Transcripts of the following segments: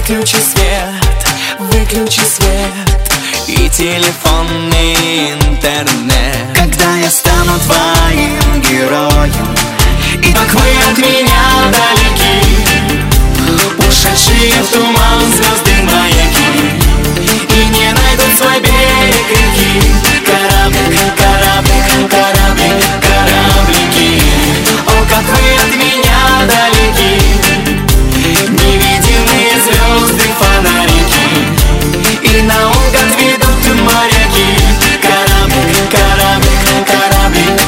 Выключи свет, выключи свет и телефонный интернет. Когда я стану твоим героем, и как вы от меня далеки, ушедшие в туман звезды маяки, и не найдут свой берег реки. Кораблик, кораблик, кораблик, кораблики, о, как вы от меня далеки. Невидимые звезды, фонарики, и наугад ведут моряки. Кораблик, кораблик, кораблик,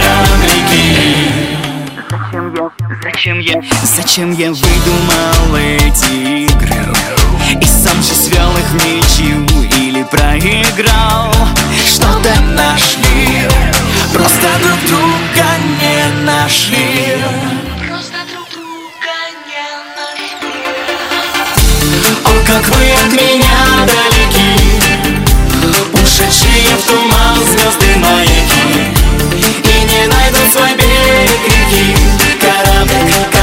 кораблики. Зачем я выдумал эти игры и сам же свел их в ничью или проиграл? Что-то нашли, просто друг друга не нашли. О, как вы от меня далеки, ушедшие в туман звезды маяки, и не найдут свой берег реки. Кораблик,